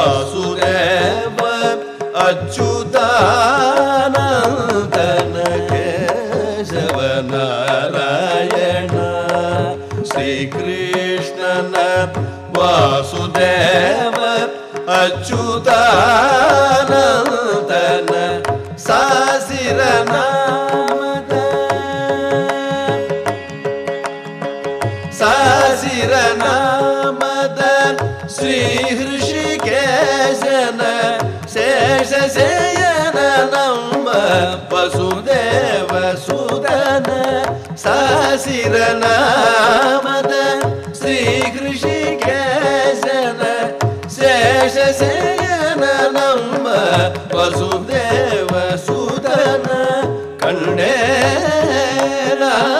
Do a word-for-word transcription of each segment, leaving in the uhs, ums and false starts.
ವಾಸುದೇವ ಅಚ್ಯುತಾನಂದನ ಕೇಶವ ನಾರಾಯಣ ಶ್ರೀಕೃಷ್ಣನ ವಾಸುದೇವ ಅಚ್ಯುತಾನಂದನ ಸಾಸಿರ ನಾಮದ ಸಾಸಿರ ನಾಮದ ಶ್ರೀ ಹೃಷಿಕೇಶನ ಶೇಷ ಶಯನ ನಮ್ಮ ವಸುದೇವ ಸುದನ ಸಾಸಿರ ನಾಮದ ಶ್ರೀ ಹೃಷಿಕೇಶನ ಶೇಷ ಶಯನ ನಮ್ಮ ವಸುದೇವ ಸುದನ ಕಂಡೇನ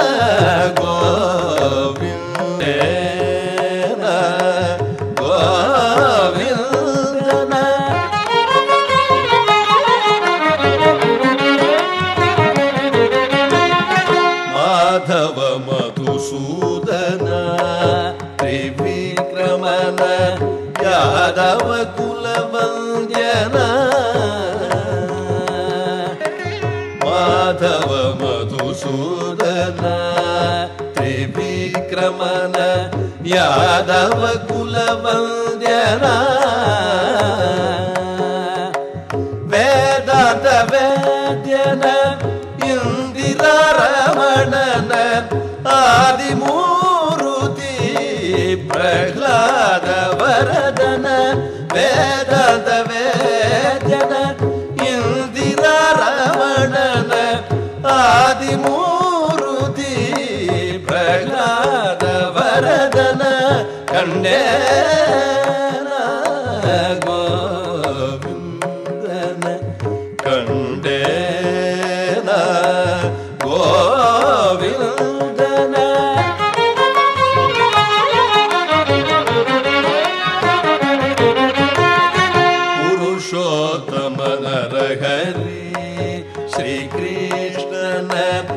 ಗೋವಿಂದೇನ ಗೋವಿಂದನ ಮಾಧವ ಮಧುಸೂದನ ತ್ರಿವಿಕ್ರಮನ ಯಾದವ ಕುಲವಂದ್ಯನ ಮಾಧವ ಮಧುಸೂದನ ತ್ರಿವಿಕ್ರಮನ ಯಾದವ ಕುಲವಂದ್ಯನ ವೇದಾಂತ ವೇದ್ಯನ ಇಂದಿರಾ ರಮಣನ ಆದಿಮೂರುತಿ ಪ್ರಹ್ಲಾದ ವರದನ ವೇದಾಂತ ವೇದ್ಯನ ಇಂದಿರಾ ರಮಣನ ಆದಿಮೂರುತಿ ಪ್ರಹ್ಲಾದ ವರದನ ಕಂಡೇನ ಗೋವಿಂದನ ಕಂಡೇನ ಗೋವಿಂದನ ಪುರುಷೋತ್ತಮನ ಹರಿ ಶ್ರೀಕೃಷ್ಣನ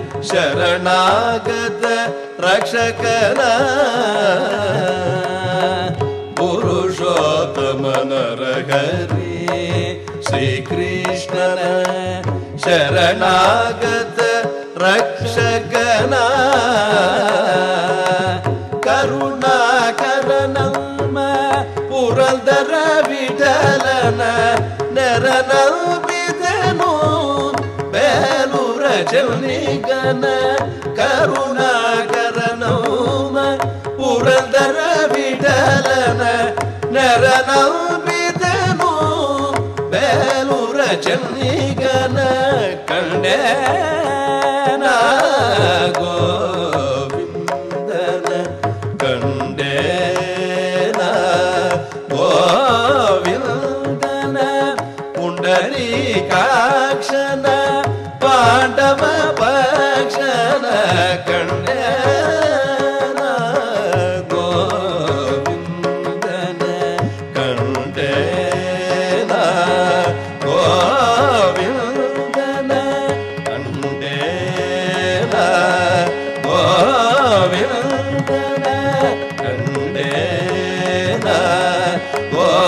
ಶರಣಾಗತ ರಕ್ಷಕನ ಪುರುಷೋತ್ತಮನ ಹರಿ ಶ್ರೀಕೃಷ್ಣನ ಶರಣಾಗತ ರಕ್ಷಕನ ಕರುಣಾಕರ ನಮ್ಮ ಪುರಂದರ ವಿಠಲನ ನೆರನಂಬಿದನು ಬೇಲೂರ ಚೌನಿಗನ ಕರುಣಾಕರ ನಮ್ಮ ಪುರಂದರ ವಿಠಲನ ನೆರನಂಬಿದನು ಬೇಲೂರ ಚೌನಿಗನ ಕಂಡೇನ ಗೋವಿಂದನ ಕಂಡೇನ ಗೋವಿಂದನ ಪುಂಡರೀಕಾಕ್ಷನ ಪಾಂಡವ ಪಕ್ಷನ ಕಂಡೇನ ಗೋವಿಂದನ ಕಂಡೇನ ಗೋವಿಂದನ ಕಂಡೇನ ಗೋವಿಂದನ ಕಂಡೇನ ಗೋ